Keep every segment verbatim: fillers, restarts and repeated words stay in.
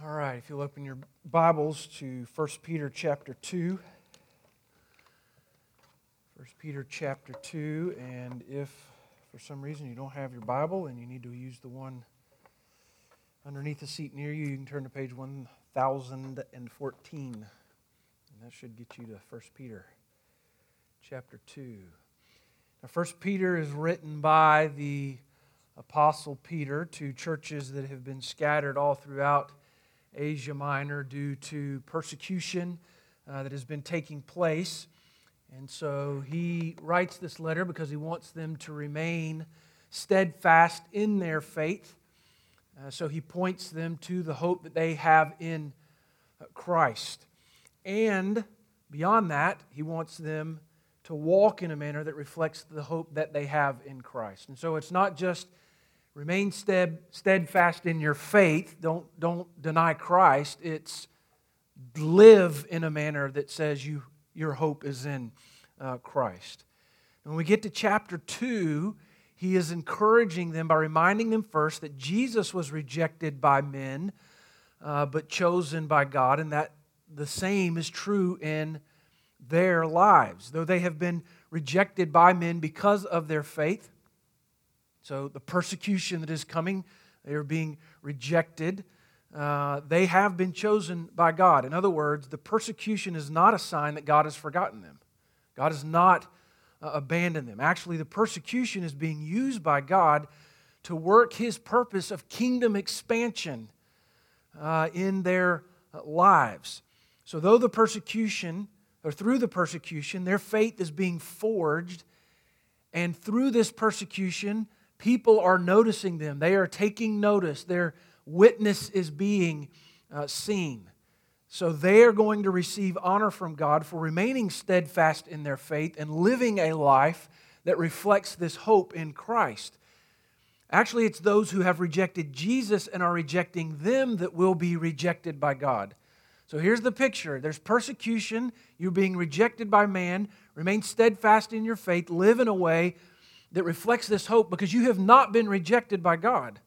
All right, if you'll open your Bibles to First Peter chapter two. First Peter chapter two, and if for some reason you don't have your Bible and you need to use the one underneath the seat near you, you can turn to page one thousand fourteen. And that should get you to First Peter chapter two. Now, First Peter is written by the Apostle Peter to churches that have been scattered all throughout Asia Minor due to persecution uh, that has been taking place. And so he writes this letter because he wants them to remain steadfast in their faith. Uh, so he points them to the hope that they have in uh, Christ. And beyond that, he wants them to walk in a manner that reflects the hope that they have in Christ. And so it's not just remain stead, steadfast in your faith. Don't, don't deny Christ. It's live in a manner that says you your hope is in uh, Christ. And when we get to chapter two, he is encouraging them by reminding them first that Jesus was rejected by men, uh, but chosen by God, and that the same is true in their lives. Though they have been rejected by men because of their faith, so the persecution that is coming, they are being rejected. Uh, they have been chosen by God. In other words, the persecution is not a sign that God has forgotten them. God has not uh, abandoned them. Actually, the persecution is being used by God to work His purpose of kingdom expansion uh, in their lives. So though the persecution, or through the persecution, their faith is being forged, and through this persecution, people are noticing them. They are taking notice. Their witness is being uh, seen. So they are going to receive honor from God for remaining steadfast in their faith and living a life that reflects this hope in Christ. Actually, it's those who have rejected Jesus and are rejecting them that will be rejected by God. So here's the picture. There's persecution. You're being rejected by man. Remain steadfast in your faith. Live in a way that reflects this hope because you have not been rejected by God.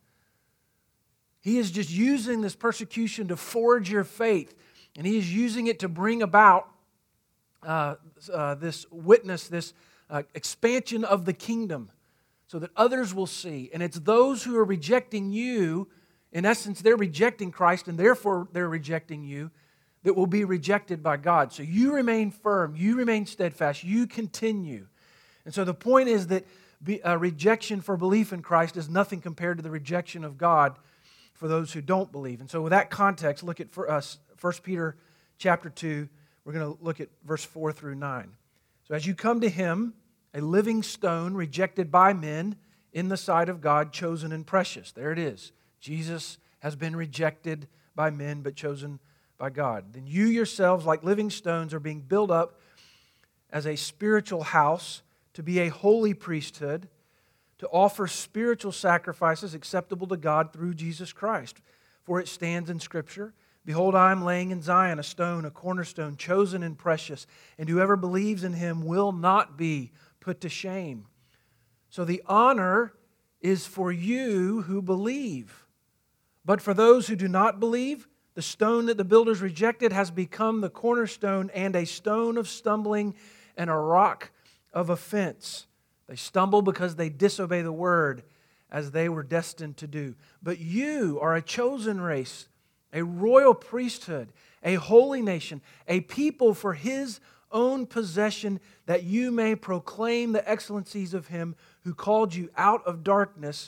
He is just using this persecution to forge your faith, and He is using it to bring about uh, uh, this witness, this uh, expansion of the kingdom so that others will see. And it's those who are rejecting you, in essence, they're rejecting Christ, and therefore they're rejecting you, that will be rejected by God. So you remain firm, you remain steadfast, you continue. And so the point is that Be, uh, rejection for belief in Christ is nothing compared to the rejection of God for those who don't believe. And so with that context, look at for us First Peter chapter two. We're going to look at verse four through nine. So as you come to Him, a living stone rejected by men in the sight of God, chosen and precious. There it is. Jesus has been rejected by men but chosen by God. Then you yourselves, like living stones, are being built up as a spiritual house, to be a holy priesthood, to offer spiritual sacrifices acceptable to God through Jesus Christ. For it stands in Scripture, "Behold, I am laying in Zion a stone, a cornerstone, chosen and precious, and whoever believes in Him will not be put to shame." So the honor is for you who believe. But for those who do not believe, the stone that the builders rejected has become the cornerstone and a stone of stumbling and a rock of offense. They stumble because they disobey the word as they were destined to do. But you are a chosen race, a royal priesthood, a holy nation, a people for His own possession, that you may proclaim the excellencies of Him who called you out of darkness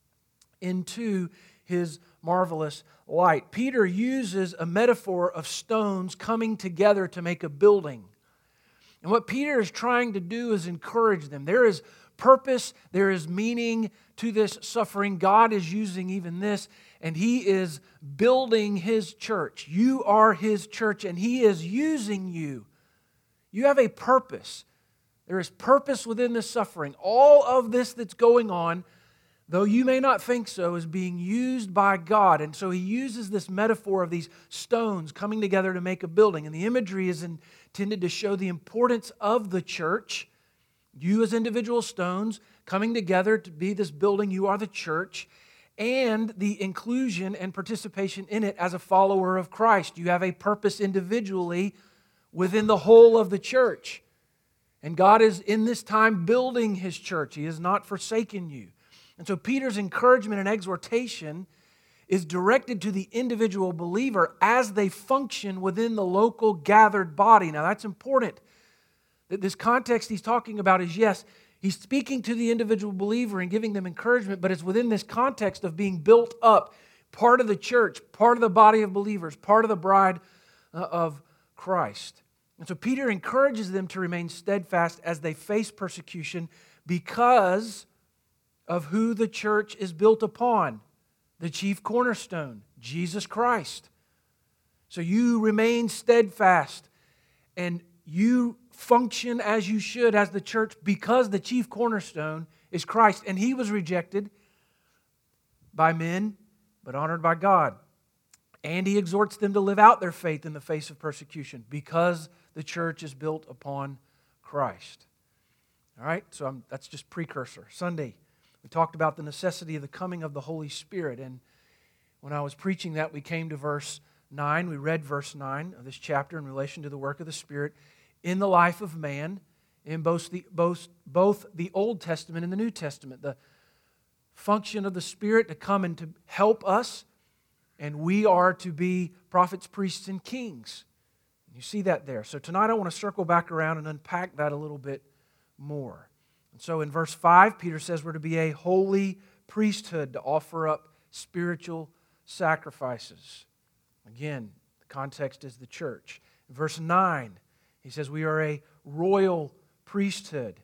into His marvelous light. Peter uses a metaphor of stones coming together to make a building. And what Peter is trying to do is encourage them. There is purpose, there is meaning to this suffering. God is using even this, and He is building His church. You are His church, and He is using you. You have a purpose. There is purpose within this suffering. All of this that's going on, though you may not think so, is being used by God. And so He uses this metaphor of these stones coming together to make a building. And the imagery is intended to show the importance of the church. You as individual stones coming together to be this building, you are the church. and the inclusion and participation in it as a follower of Christ. You have a purpose individually within the whole of the church. And God is in this time building His church. He has not forsaken you. And so Peter's encouragement and exhortation is directed to the individual believer as they function within the local gathered body. Now that's important. That this context he's talking about is, yes, he's speaking to the individual believer and giving them encouragement, but it's within this context of being built up, part of the church, part of the body of believers, part of the bride uh, of Christ. And so Peter encourages them to remain steadfast as they face persecution because of who the church is built upon, the chief cornerstone, Jesus Christ. So you remain steadfast and you function as you should as the church because the chief cornerstone is Christ. And He was rejected by men, but honored by God. And he exhorts them to live out their faith in the face of persecution because the church is built upon Christ. All right, so I'm, that's just precursor. Sunday, we talked about the necessity of the coming of the Holy Spirit. And when I was preaching that, we came to verse nine. We read verse nine of this chapter in relation to the work of the Spirit in the life of man in both the, both, both the Old Testament and the New Testament. The function of the Spirit to come and to help us, and we are to be prophets, priests, and kings. You see that there. So tonight I want to circle back around and unpack that a little bit more. And so in verse five, Peter says we're to be a holy priesthood to offer up spiritual sacrifices. Again, the context is the church. In verse nine, he says we are a royal priesthood,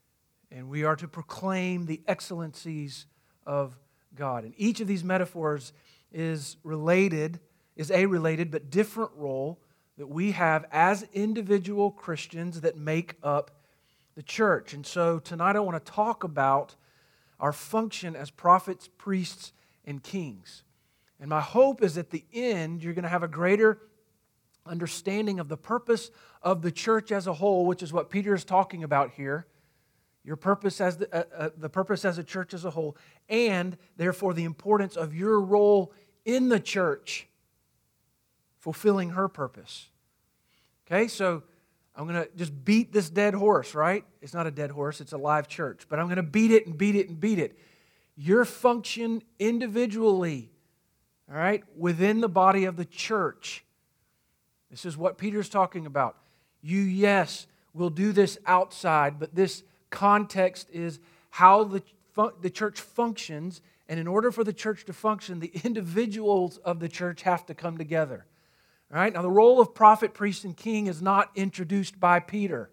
and we are to proclaim the excellencies of God. And each of these metaphors is related, is a related but different role that we have as individual Christians that make up the church. And so tonight I want to talk about our function as prophets, priests, and kings. And my hope is at the end you're going to have a greater understanding of the purpose of the church as a whole, which is what Peter is talking about here. Your purpose as the, uh, uh, the purpose as a church as a whole, and therefore the importance of your role in the church, fulfilling her purpose. Okay, so I'm going to just beat this dead horse, right? It's not a dead horse, it's a live church. But I'm going to beat it and beat it and beat it. Your function individually, all right, within the body of the church. This is what Peter's talking about. You, yes, will do this outside, but this context is how the, the church functions. And in order for the church to function, the individuals of the church have to come together. All right? Now, the role of prophet, priest, and king is not introduced by Peter.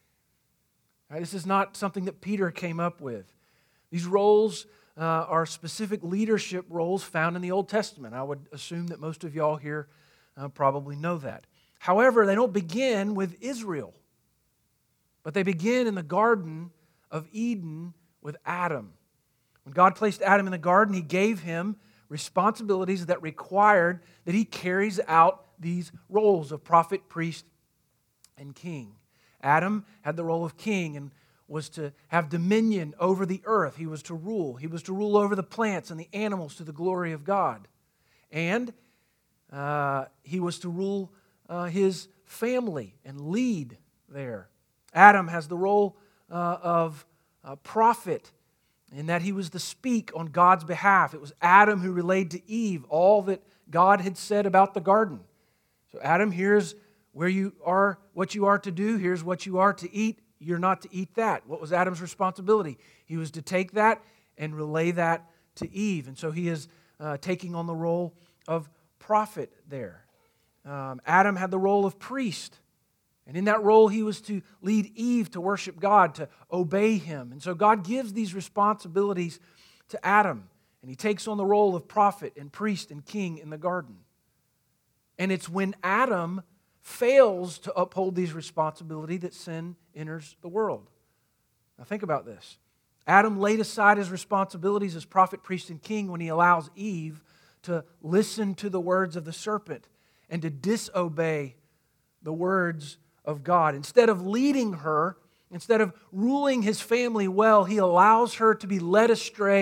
All right? This is not something that Peter came up with. These roles uh, are specific leadership roles found in the Old Testament. I would assume that most of y'all here uh, probably know that. However, they don't begin with Israel, but they begin in the Garden of Eden with Adam. When God placed Adam in the garden, He gave him responsibilities that required that he carries out these roles of prophet, priest, and king. Adam had the role of king and was to have dominion over the earth. He was to rule. He was to rule over the plants and the animals to the glory of God. And uh, he was to rule uh, his family and lead there. Adam has the role uh, of uh, prophet, in that he was to speak on God's behalf. It was Adam who relayed to Eve all that God had said about the garden. So Adam, here's where you are, what you are to do. Here's what you are to eat. You're not to eat that. What was Adam's responsibility? He was to take that and relay that to Eve. And so he is uh, taking on the role of prophet there. Um, Adam had the role of priest. And in that role, he was to lead Eve to worship God, to obey Him. And so God gives these responsibilities to Adam. And he takes on the role of prophet and priest and king in the garden. And it's when Adam fails to uphold these responsibilities that sin enters the world. Now think about this. Adam laid aside his responsibilities as prophet, priest, and king when he allows Eve to listen to the words of the serpent and to disobey the words of God. Instead of leading her, instead of ruling his family well, he allows her to be led astray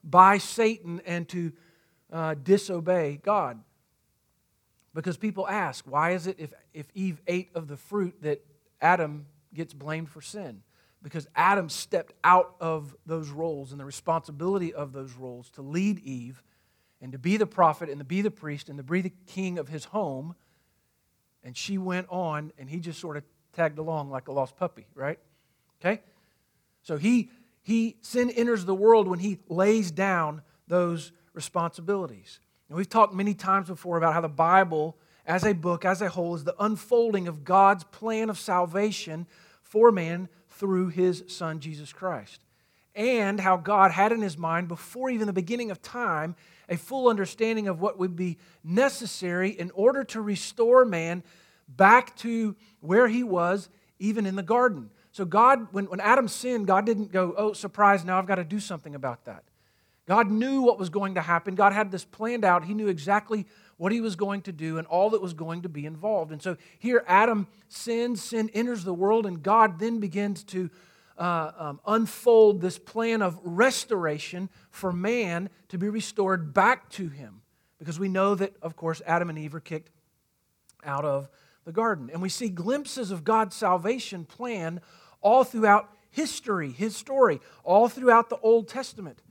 by Satan and to uh, disobey God. Because people ask, why is it if, if Eve ate of the fruit that Adam gets blamed for sin? Because Adam stepped out of those roles and the responsibility of those roles to lead Eve and to be the prophet and to be the priest and to be the king of his home. And she went on and he just sort of tagged along like a lost puppy, right? Okay? So he, he sin enters the world when he lays down those responsibilities. And we've talked many times before about how the Bible, as a book, as a whole, is the unfolding of God's plan of salvation for man through His Son, Jesus Christ. And how God had in His mind, before even the beginning of time, a full understanding of what would be necessary in order to restore man back to where he was, even in the garden. So God, when, when Adam sinned, God didn't go, oh, surprise, now I've got to do something about that. God knew what was going to happen. God had this planned out. He knew exactly what He was going to do and all that was going to be involved. And so here Adam sins, sin enters the world, and God then begins to uh, um, unfold this plan of restoration for man to be restored back to Him. Because we know that, of course, Adam and Eve are kicked out of the garden. And we see glimpses of God's salvation plan all throughout history, His story, all throughout the Old Testament.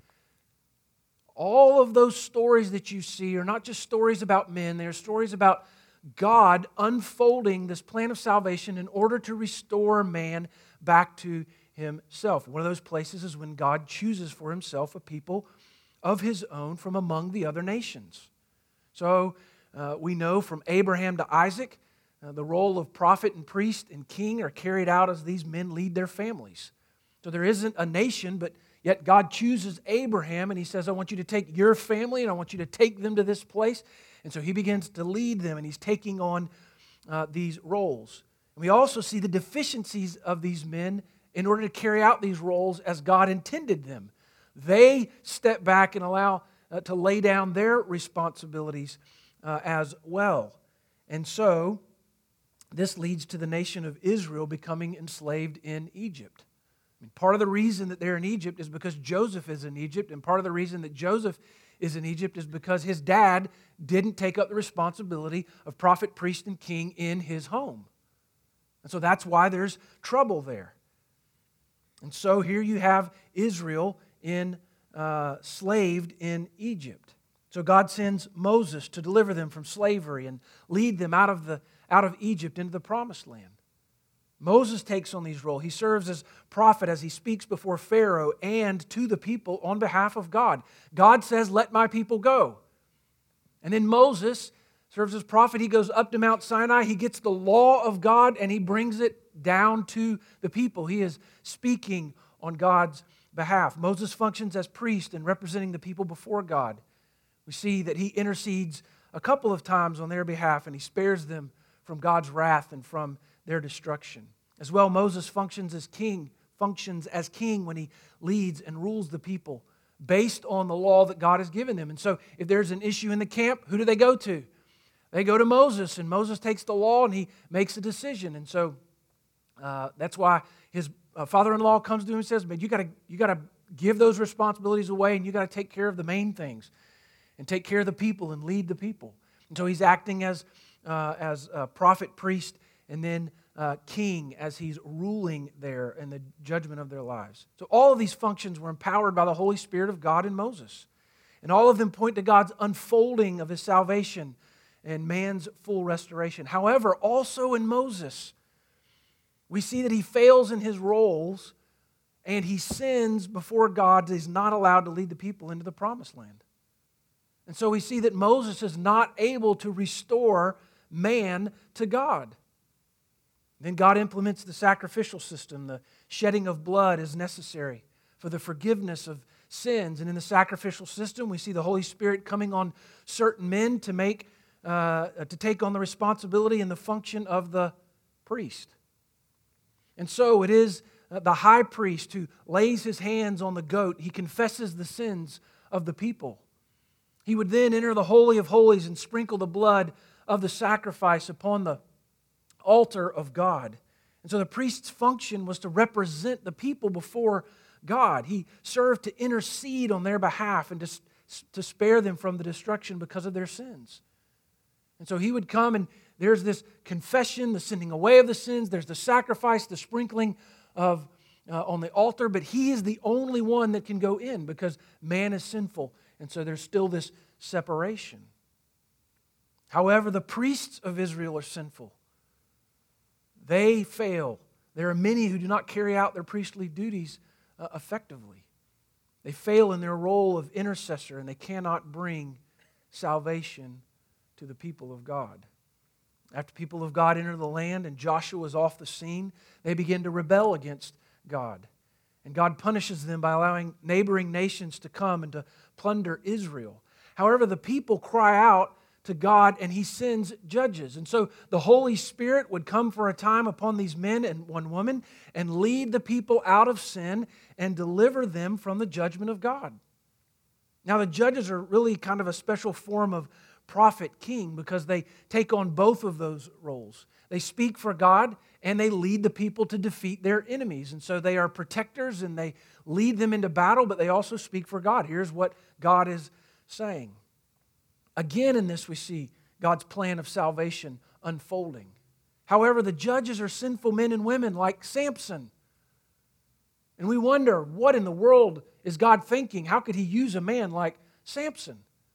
All of those stories that you see are not just stories about men, they are stories about God unfolding this plan of salvation in order to restore man back to Himself. One of those places is when God chooses for Himself a people of His own from among the other nations. So uh, we know from Abraham to Isaac, uh, the role of prophet and priest and king are carried out as these men lead their families. So there isn't a nation, but yet God chooses Abraham and He says, I want you to take your family and I want you to take them to this place. And so He begins to lead them and He's taking on uh, these roles. And we also see the deficiencies of these men in order to carry out these roles as God intended them. They step back and allow uh, to lay down their responsibilities uh, as well. And so this leads to the nation of Israel becoming enslaved in Egypt. I mean, part of the reason that they're in Egypt is because Joseph is in Egypt, and part of the reason that Joseph is in Egypt is because his dad didn't take up the responsibility of prophet, priest, and king in his home. And so that's why there's trouble there. And so here you have Israel in uh, slaved in Egypt. So God sends Moses to deliver them from slavery and lead them out of the out of Egypt into the promised land. Moses takes on these roles. He serves as prophet as he speaks before Pharaoh and to the people on behalf of God. God says, let my people go. And then Moses serves as prophet. He goes up to Mount Sinai. He gets the law of God and he brings it down to the people. He is speaking on God's behalf. Moses functions as priest and representing the people before God. We see that he intercedes a couple of times on their behalf and he spares them from God's wrath and from their destruction. As well, Moses functions as king, functions as king when he leads and rules the people based on the law that God has given them. And so if there's an issue in the camp, who do they go to? They go to Moses, and Moses takes the law and he makes a decision. And so uh, that's why his uh, father-in-law comes to him and says, man, you got to you got to give those responsibilities away and you got to take care of the main things and take care of the people and lead the people. And so he's acting as uh, as a prophet, priest, and then uh, king as he's ruling there in the judgment of their lives. So all of these functions were empowered by the Holy Spirit of God in Moses. And all of them point to God's unfolding of His salvation and man's full restoration. However, also in Moses, we see that he fails in his roles and he sins before God. He's not allowed to lead the people into the promised land. And so we see that Moses is not able to restore man to God. Then God implements the sacrificial system. The shedding of blood is necessary for the forgiveness of sins. And in the sacrificial system, we see the Holy Spirit coming on certain men to make, uh, to take on the responsibility and the function of the priest. And so it is the high priest who lays his hands on the goat. He confesses the sins of the people. He would then enter the Holy of Holies and sprinkle the blood of the sacrifice upon the altar of God. And so the priest's function was to represent the people before God. He served to intercede on their behalf and to, to spare them from the destruction because of their sins. And so He would come, and there's this confession, the sending away of the sins, there's the sacrifice, the sprinkling of uh, on the altar, but He is the only one that can go in because man is sinful, and so there's still this separation. However, the priests of Israel are sinful. They fail. There are many who do not carry out their priestly duties uh, effectively. They fail in their role of intercessor, and they cannot bring salvation to the people of God. After people of God enter the land and Joshua is off the scene, they begin to rebel against God. And God punishes them by allowing neighboring nations to come and to plunder Israel. However, the people cry out to God, and He sends judges. And so the Holy Spirit would come for a time upon these men and one woman and lead the people out of sin and deliver them from the judgment of God. Now, the judges are really kind of a special form of prophet king because they take on both of those roles. They speak for God and they lead the people to defeat their enemies. And so they are protectors and they lead them into battle, but they also speak for God. Here's what God is saying. Again, in this we see God's plan of salvation unfolding. However, the judges are sinful men and women like Samson. And we wonder, what in the world is God thinking? How could He use a man like Samson?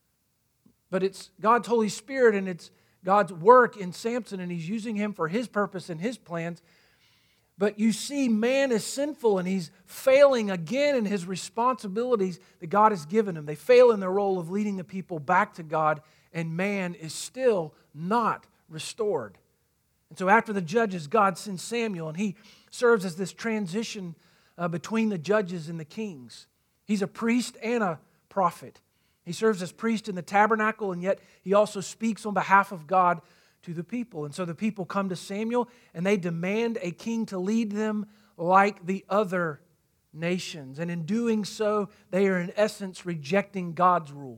But it's God's Holy Spirit and it's God's work in Samson, and He's using him for His purpose and His plans. But you see, man is sinful and he's failing again in his responsibilities that God has given him. They fail in their role of leading the people back to God, and man is still not restored. And so after the judges, God sends Samuel, and he serves as this transition uh, between the judges and the kings. He's a priest and a prophet. He serves as priest in the tabernacle, and yet he also speaks on behalf of God to the people. And so the people come to Samuel and they demand a king to lead them like the other nations. And in doing so, they are in essence rejecting God's rule.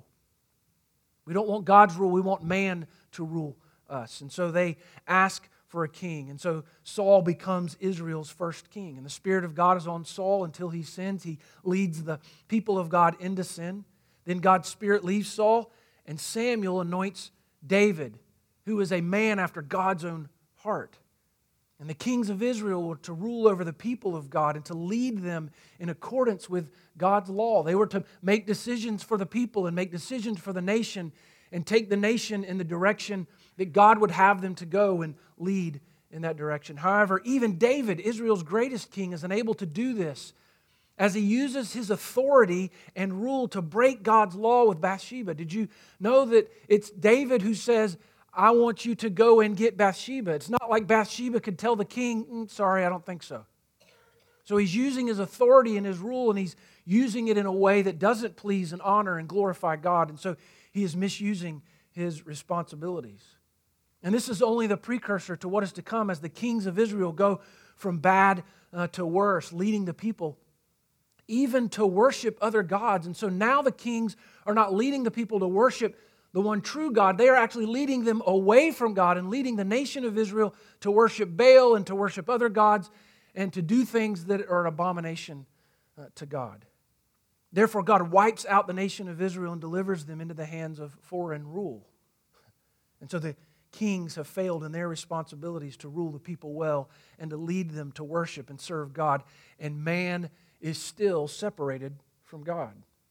We don't want God's rule, we want man to rule us. And so they ask for a king. And so Saul becomes Israel's first king. And the Spirit of God is on Saul until he sins. He leads the people of God into sin. Then God's Spirit leaves Saul, and Samuel anoints David, who is a man after God's own heart. And the kings of Israel were to rule over the people of God and to lead them in accordance with God's law. They were to make decisions for the people and make decisions for the nation and take the nation in the direction that God would have them to go and lead in that direction. However, even David, Israel's greatest king, is unable to do this as he uses his authority and rule to break God's law with Bathsheba. Did you know that it's David who says, I want you to go and get Bathsheba? It's not like Bathsheba could tell the king, mm, sorry, I don't think so. So he's using his authority and his rule, and he's using it in a way that doesn't please and honor and glorify God. And so he is misusing his responsibilities. And this is only the precursor to what is to come as the kings of Israel go from bad uh, to worse, leading the people even to worship other gods. And so now the kings are not leading the people to worship the one true God. They are actually leading them away from God and leading the nation of Israel to worship Baal and to worship other gods and to do things that are an abomination uh, to God. Therefore, God wipes out the nation of Israel and delivers them into the hands of foreign rule. And so the kings have failed in their responsibilities to rule the people well and to lead them to worship and serve God. And man is still separated from God.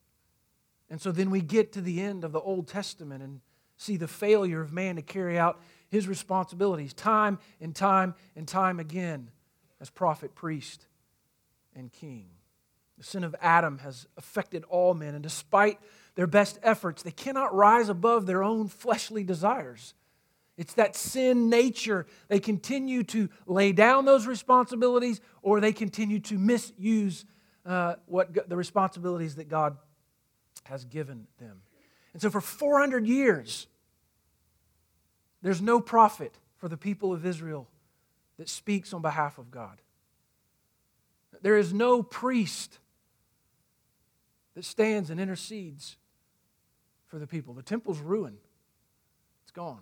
And so then we get to the end of the Old Testament and see the failure of man to carry out his responsibilities time and time and time again as prophet, priest, and king. The sin of Adam has affected all men, and despite their best efforts, they cannot rise above their own fleshly desires. It's that sin nature. They continue to lay down those responsibilities, or they continue to misuse uh, what the responsibilities that God has given them. And so for four hundred years, there's no prophet for the people of Israel that speaks on behalf of God. There is no priest that stands and intercedes for the people. The temple's ruined. It's gone.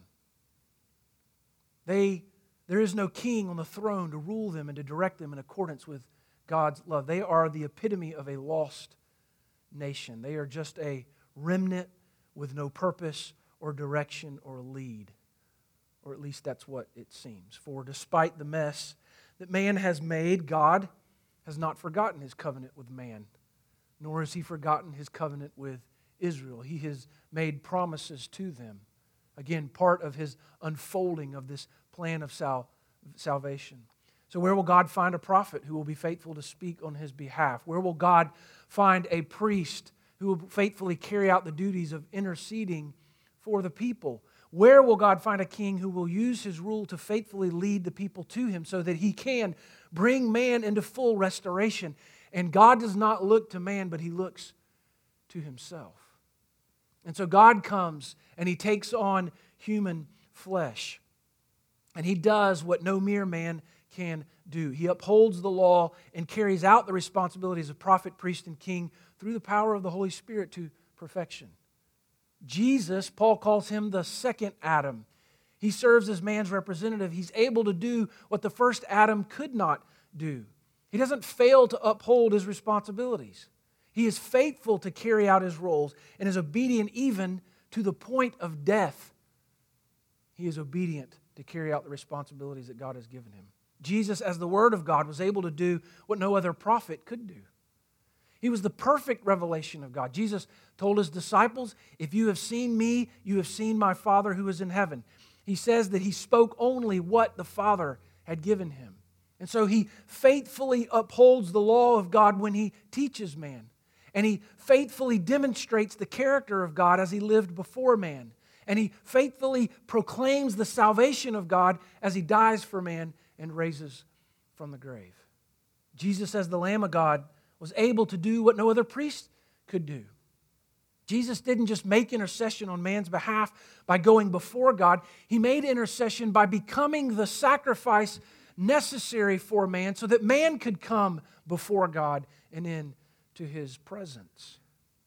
They, there is no king on the throne to rule them and to direct them in accordance with God's love. They are the epitome of a lost nation. They are just a remnant with no purpose or direction or lead. Or at least that's what it seems. For despite the mess that man has made, God has not forgotten His covenant with man, nor has He forgotten His covenant with Israel. He has made promises to them. Again, part of His unfolding of this plan of sal- salvation. So where will God find a prophet who will be faithful to speak on His behalf? Where will God find a priest who will faithfully carry out the duties of interceding for the people? Where will God find a king who will use His rule to faithfully lead the people to Him so that He can bring man into full restoration? And God does not look to man, but He looks to Himself. And so God comes and He takes on human flesh. And He does what no mere man can do. He upholds the law and carries out the responsibilities of prophet, priest, and king through the power of the Holy Spirit to perfection. Jesus, Paul calls Him the second Adam. He serves as man's representative. He's able to do what the first Adam could not do. He doesn't fail to uphold His responsibilities. He is faithful to carry out His roles and is obedient even to the point of death. He is obedient to carry out the responsibilities that God has given Him. Jesus, as the Word of God, was able to do what no other prophet could do. He was the perfect revelation of God. Jesus told His disciples, "If you have seen me, you have seen my Father who is in heaven." He says that He spoke only what the Father had given Him. And so He faithfully upholds the law of God when He teaches man. And He faithfully demonstrates the character of God as He lived before man. And He faithfully proclaims the salvation of God as He dies for man and raises from the grave. Jesus, as the Lamb of God, was able to do what no other priest could do. Jesus didn't just make intercession on man's behalf by going before God. He made intercession by becoming the sacrifice necessary for man so that man could come before God and into His presence.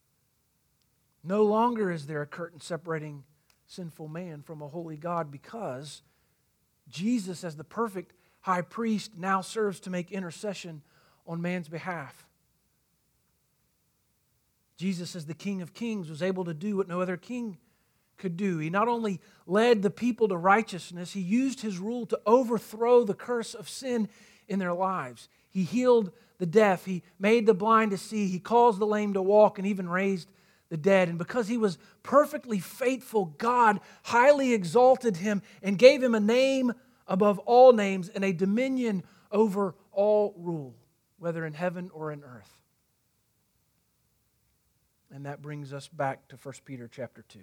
No longer is there a curtain separating sinful man from a holy God, because Jesus, as the perfect high priest, now serves to make intercession on man's behalf. Jesus, as the King of Kings, was able to do what no other king could do. He not only led the people to righteousness, He used His rule to overthrow the curse of sin in their lives. He healed the deaf. He made the blind to see. He caused the lame to walk and even raised the dead. And because He was perfectly faithful, God highly exalted Him and gave Him a name above all names and a dominion over all rule, whether in heaven or in earth. And that brings us back to First Peter chapter two.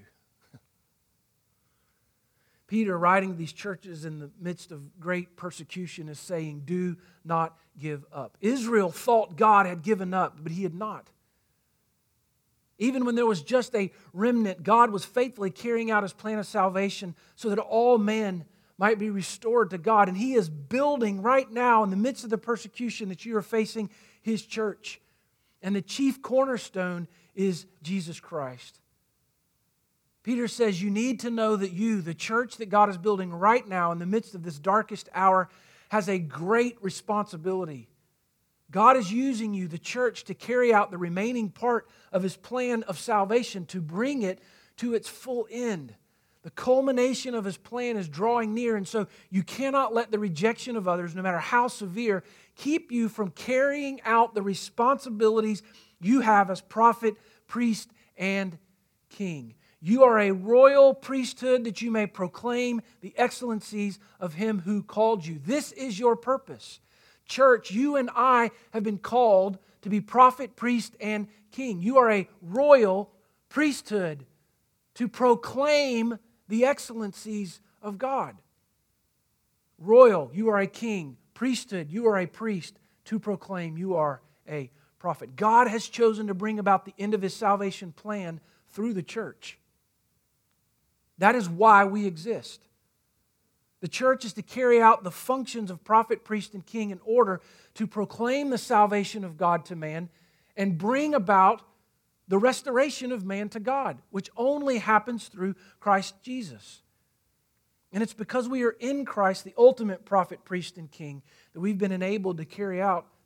Peter, writing to these churches in the midst of great persecution, is saying, do not give up. Israel thought God had given up, but He had not. Even when there was just a remnant, God was faithfully carrying out His plan of salvation so that all men might be restored to God. And He is building right now, in the midst of the persecution that you are facing, His church. And the chief cornerstone is Jesus Christ. Peter says you need to know that you, the church that God is building right now in the midst of this darkest hour, has a great responsibility. God is using you, the church, to carry out the remaining part of His plan of salvation, to bring it to its full end. The culmination of His plan is drawing near, and so you cannot let the rejection of others, no matter how severe, keep you from carrying out the responsibilities you have as prophet, priest, and king. You are a royal priesthood that you may proclaim the excellencies of Him who called you. This is your purpose. Church, you and I have been called to be prophet, priest, and king. You are a royal priesthood to proclaim the excellencies of God. Royal, you are a king. Priesthood, you are a priest to proclaim you are a prophet. God has chosen to bring about the end of His salvation plan through the church. That is why we exist. The church is to carry out the functions of prophet, priest, and king in order to proclaim the salvation of God to man and bring about the restoration of man to God, which only happens through Christ Jesus. And it's because we are in Christ, the ultimate prophet, priest, and king, that we've been enabled to carry out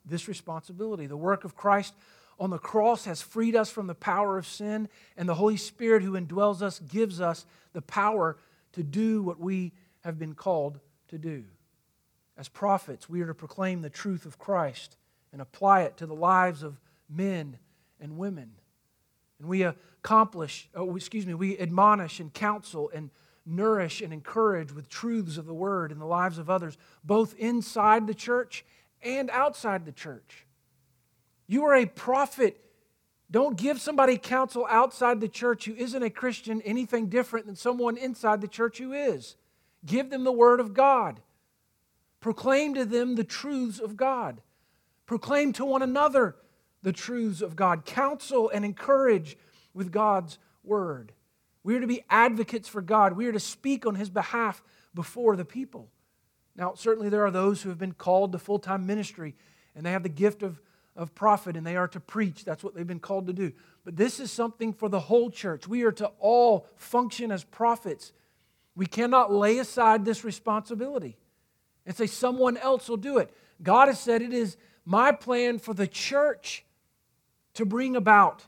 this responsibility. The work of Christ on the cross has freed us from the power of sin, and the Holy Spirit who indwells us gives us the power to do what we have been called to do. As prophets, we are to proclaim the truth of Christ and apply it to the lives of men and women. And we accomplish, oh, excuse me, we admonish and counsel and nourish and encourage with truths of the Word in the lives of others, both inside the church and outside the church. You are a prophet. Don't give somebody counsel outside the church who isn't a Christian anything different than someone inside the church who is. Give them the Word of God. Proclaim to them the truths of God. Proclaim to one another the truths of God. Counsel and encourage with God's Word. We are to be advocates for God. We are to speak on His behalf before the people. Now, certainly there are those who have been called to full-time ministry, and they have the gift of, of prophet, and they are to preach. That's what they've been called to do. But this is something for the whole church. We are to all function as prophets. We cannot lay aside this responsibility and say someone else will do it. God has said it is my plan for the church to bring about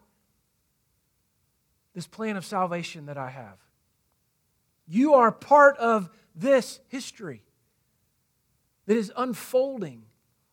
this plan of salvation that I have. You are part of this history that is unfolding.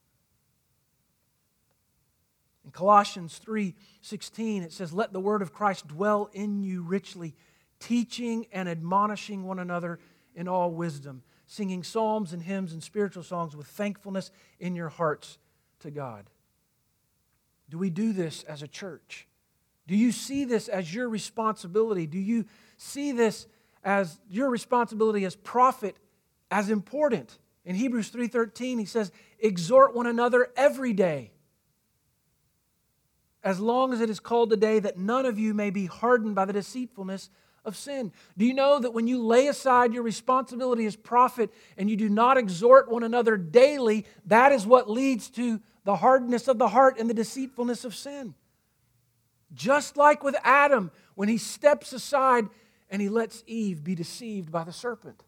In Colossians three sixteen, it says, "Let the word of Christ dwell in you richly, teaching and admonishing one another in all wisdom, singing psalms and hymns and spiritual songs with thankfulness in your hearts to God." Do we do this as a church? Do you see this as your responsibility? Do you see this as your responsibility as prophet as important? In Hebrews three thirteen, he says, "Exhort one another every day, as long as it is called today, that none of you may be hardened by the deceitfulness of sin." Do you know that when you lay aside your responsibility as prophet and you do not exhort one another daily, that is what leads to the hardness of the heart and the deceitfulness of sin? Just like with Adam, when he steps aside and he lets Eve be deceived by the serpent.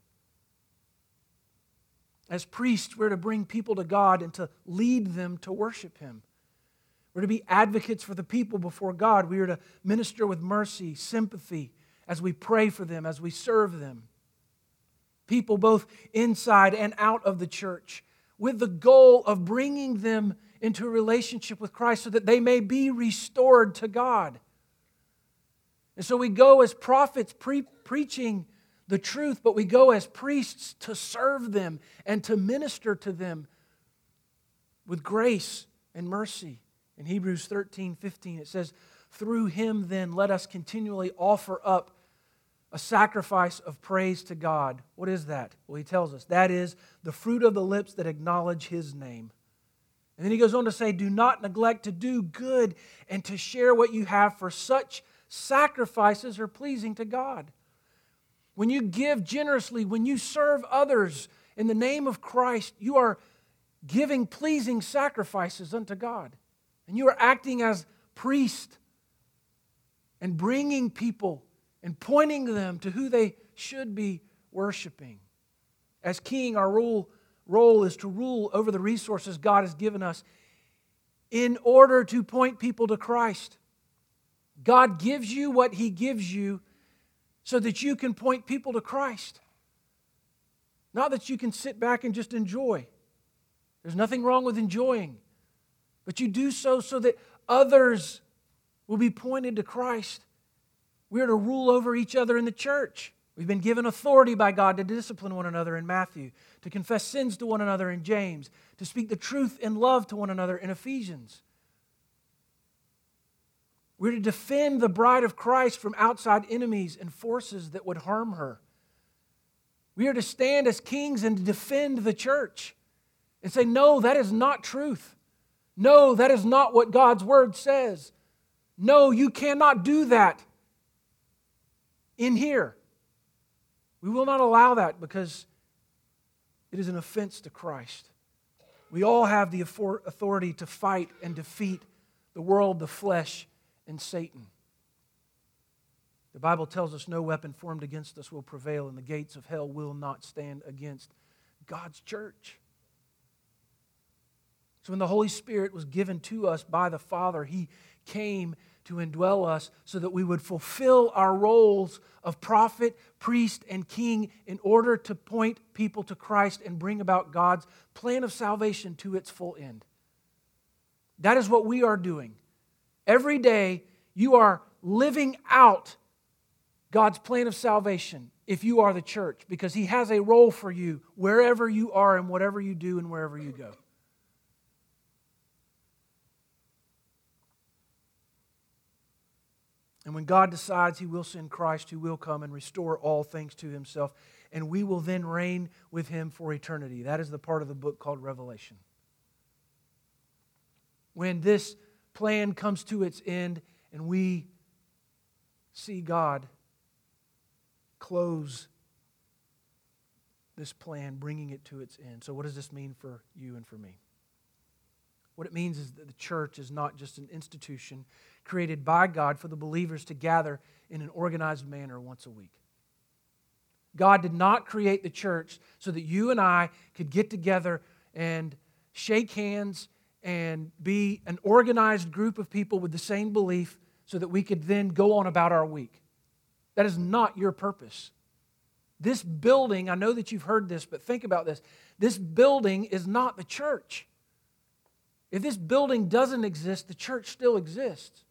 As priests, we're to bring people to God and to lead them to worship Him. We're to be advocates for the people before God. We are to minister with mercy, sympathy, as we pray for them, as we serve them. People both inside and out of the church, with the goal of bringing them into a relationship with Christ so that they may be restored to God. And so we go as prophets pre- preaching the truth, but we go as priests to serve them and to minister to them with grace and mercy. In Hebrews thirteen fifteen, it says, "Through Him then let us continually offer up a sacrifice of praise to God." What is that? Well, he tells us, that is the fruit of the lips that acknowledge His name. And then he goes on to say, "Do not neglect to do good and to share what you have, for such sacrifices are pleasing to God." When you give generously, when you serve others in the name of Christ, you are giving pleasing sacrifices unto God. And you are acting as priest and bringing people and pointing them to who they should be worshiping. As king, our role, role is to rule over the resources God has given us in order to point people to Christ. God gives you what He gives you so that you can point people to Christ. Not that you can sit back and just enjoy. There's nothing wrong with enjoying. But you do so so that others will be pointed to Christ. We are to rule over each other in the church. We've been given authority by God to discipline one another in Matthew, to confess sins to one another in James, to speak the truth in love to one another in Ephesians. We're to defend the bride of Christ from outside enemies and forces that would harm her. We are to stand as kings and to defend the church and say, no, that is not truth. No, that is not what God's Word says. No, you cannot do that in here. We will not allow that because it is an offense to Christ. We all have the authority to fight and defeat the world, the flesh, and Satan. The Bible tells us no weapon formed against us will prevail, and the gates of hell will not stand against God's church. So when the Holy Spirit was given to us by the Father, He came to indwell us so that we would fulfill our roles of prophet, priest, and king in order to point people to Christ and bring about God's plan of salvation to its full end. That is what we are doing. Every day, you are living out God's plan of salvation if you are the church, because He has a role for you wherever you are and whatever you do and wherever you go. And when God decides He will send Christ, who will come and restore all things to Himself, and we will then reign with Him for eternity. That is the part of the book called Revelation. When this plan comes to its end and we see God close this plan, bringing it to its end. So what does this mean for you and for me? What it means is that the church is not just an institution created by God for the believers to gather in an organized manner once a week. God did not create the church so that you and I could get together and shake hands and be an organized group of people with the same belief so that we could then go on about our week. That is not your purpose. This building, I know that you've heard this, but think about this. This building is not the church. If this building doesn't exist, the church still exists.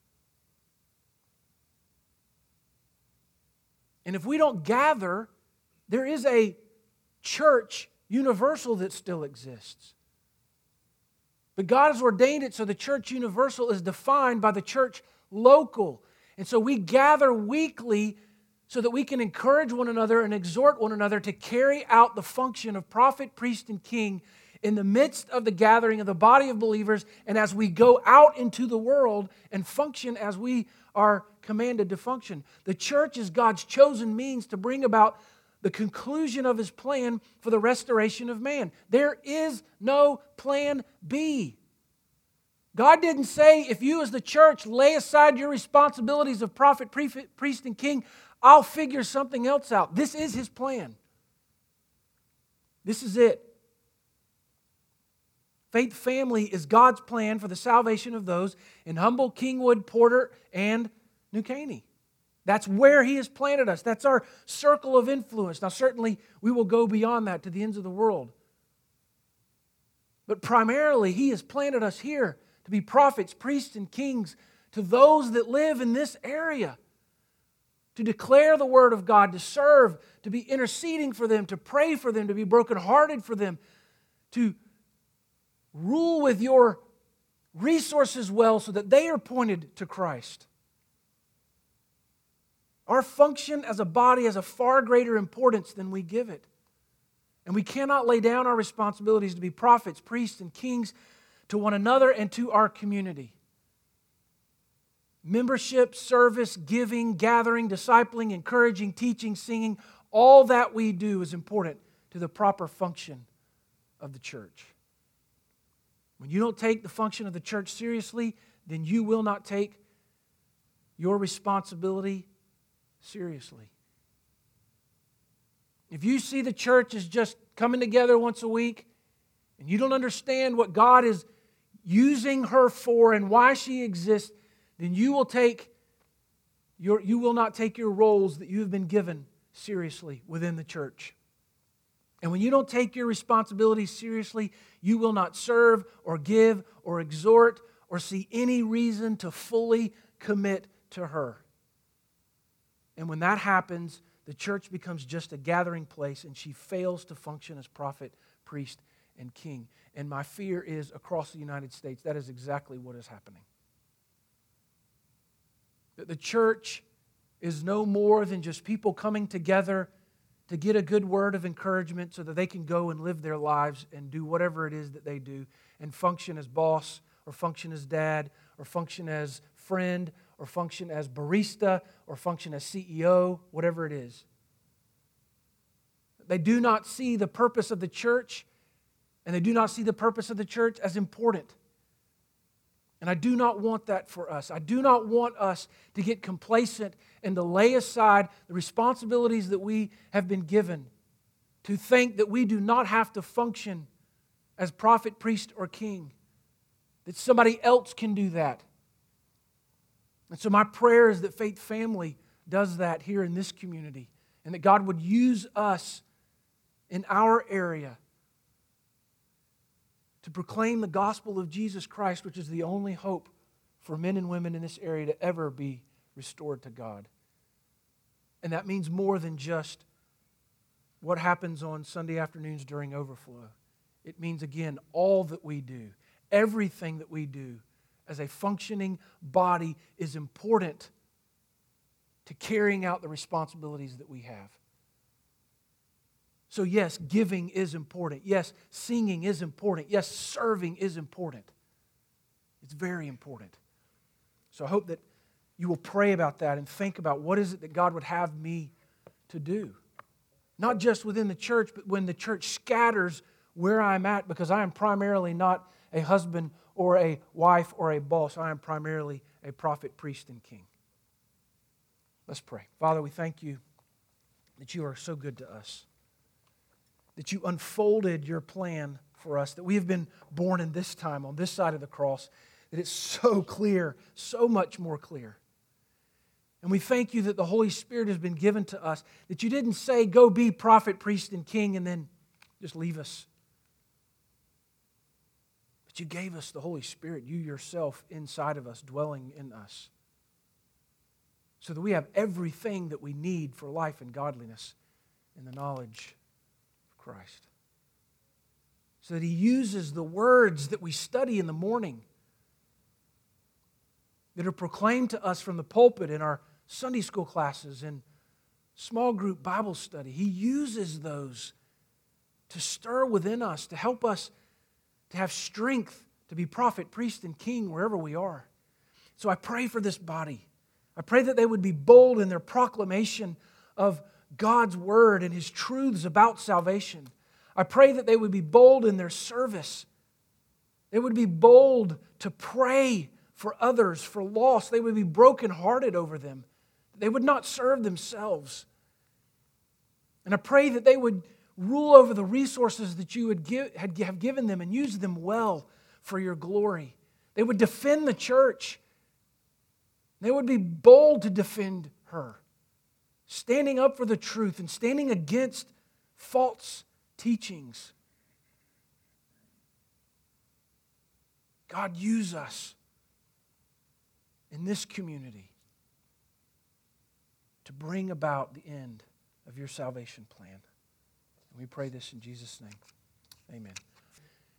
And if we don't gather, there is a church universal that still exists. But God has ordained it so the church universal is defined by the church local. And so we gather weekly so that we can encourage one another and exhort one another to carry out the function of prophet, priest, and king in the midst of the gathering of the body of believers, and as we go out into the world and function as we are commanded to function. The church is God's chosen means to bring about the conclusion of His plan for the restoration of man. There is no plan B. God didn't say, if you as the church lay aside your responsibilities of prophet, priest, and king, I'll figure something else out. This is His plan. This is it. Faith Family is God's plan for the salvation of those in Humble, Kingwood, Porter, and New Caney. That's where He has planted us. That's our circle of influence. Now, certainly, we will go beyond that to the ends of the world. But primarily, He has planted us here to be prophets, priests, and kings to those that live in this area, to declare the Word of God, to serve, to be interceding for them, to pray for them, to be brokenhearted for them, to rule with your resources well so that they are pointed to Christ. Our function as a body has a far greater importance than we give it. And we cannot lay down our responsibilities to be prophets, priests, and kings to one another and to our community. Membership, service, giving, gathering, discipling, encouraging, teaching, singing, all that we do is important to the proper function of the church. When you don't take the function of the church seriously, then you will not take your responsibility seriously. If you see the church as just coming together once a week and you don't understand what God is using her for and why she exists, then you will take your you will not take your roles that you have been given seriously within the church. And when you don't take your responsibilities seriously, you will not serve or give or exhort or see any reason to fully commit to her. And when that happens, the church becomes just a gathering place and she fails to function as prophet, priest, and king. And my fear is across the United States, that is exactly what is happening. That the church is no more than just people coming together to get a good word of encouragement so that they can go and live their lives and do whatever it is that they do and function as boss or function as dad or function as friend or function as barista or function as C E O, whatever it is. They do not see the purpose of the church, and they do not see the purpose of the church as important. And I do not want that for us. I do not want us to get complacent and to lay aside the responsibilities that we have been given, to think that we do not have to function as prophet, priest, or king. That somebody else can do that. And so my prayer is that Faith Family does that here in this community, and that God would use us in our area to proclaim the gospel of Jesus Christ, which is the only hope for men and women in this area to ever be restored to God. And that means more than just what happens on Sunday afternoons during overflow. It means, again, all that we do, everything that we do as a functioning body is important to carrying out the responsibilities that we have. So yes, giving is important. Yes, singing is important. Yes, serving is important. It's very important. So I hope that you will pray about that and think about what is it that God would have me to do. Not just within the church, but when the church scatters where I'm at, because I am primarily not a husband or a wife or a boss. I am primarily a prophet, priest, and king. Let's pray. Father, we thank you that you are so good to us, that you unfolded your plan for us, that we have been born in this time, on this side of the cross, that it's so clear, so much more clear. And we thank you that the Holy Spirit has been given to us, that you didn't say, go be prophet, priest, and king, and then just leave us. But you gave us the Holy Spirit, you yourself inside of us, dwelling in us, so that we have everything that we need for life and godliness in the knowledge of Christ. So that He uses the words that we study in the morning, that are proclaimed to us from the pulpit in our Sunday school classes and small group Bible study. He uses those to stir within us, to help us to have strength to be prophet, priest, and king wherever we are. So I pray for this body. I pray that they would be bold in their proclamation of God's word and His truths about salvation. I pray that they would be bold in their service. They would be bold to pray for others, for lost. They would be brokenhearted over them. They would not serve themselves. And I pray that they would rule over the resources that you had, give, had have given them and use them well for your glory. They would defend the church. They would be bold to defend her, standing up for the truth and standing against false teachings. God, use us in this community to bring about the end of your salvation plan. And we pray this in Jesus' name. Amen.